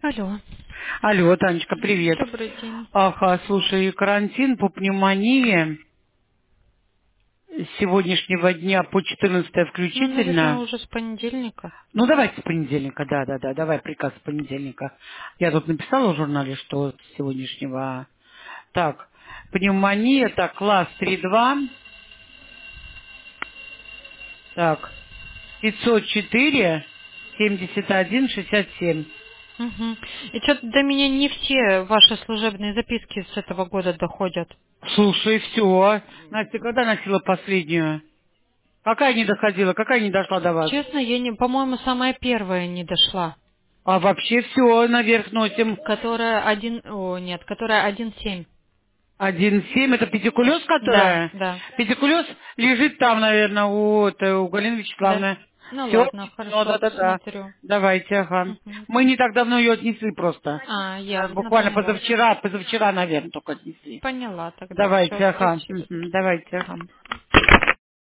Алло. Алло, Танечка, привет. Добрый день. Ага, слушай, карантин по пневмонии с сегодняшнего дня по 14 Ну, наверное, включительно. уже с понедельника. Ну, давайте с понедельника, да, давай приказ с понедельника. Я тут написала в журнале, что с сегодняшнего. Так, пневмония, так, класс 3-2, так, 504, 71, 67. Угу. И что-то до меня не все ваши служебные записки с этого года доходят. Слушай, все. Настя, когда носила последнюю? Какая не доходила, какая не дошла до вас? Честно, я не, по-моему, самая первая не дошла. А вообще все наверх носим. Которая нет, которая 1,7. 1,7 это педикулез, Да, которая? да, Педикулез лежит там, наверное, у Галины да. Вячеславовны. Ну Все, ладно, ну хорошо, да. посмотрю. Давайте, ага. Угу. Мы не так давно ее отнесли просто. Ясно, Буквально поняла. позавчера, наверное, только отнесли. Поняла тогда. Все, Давайте, ага. спасибо. Давайте, ага.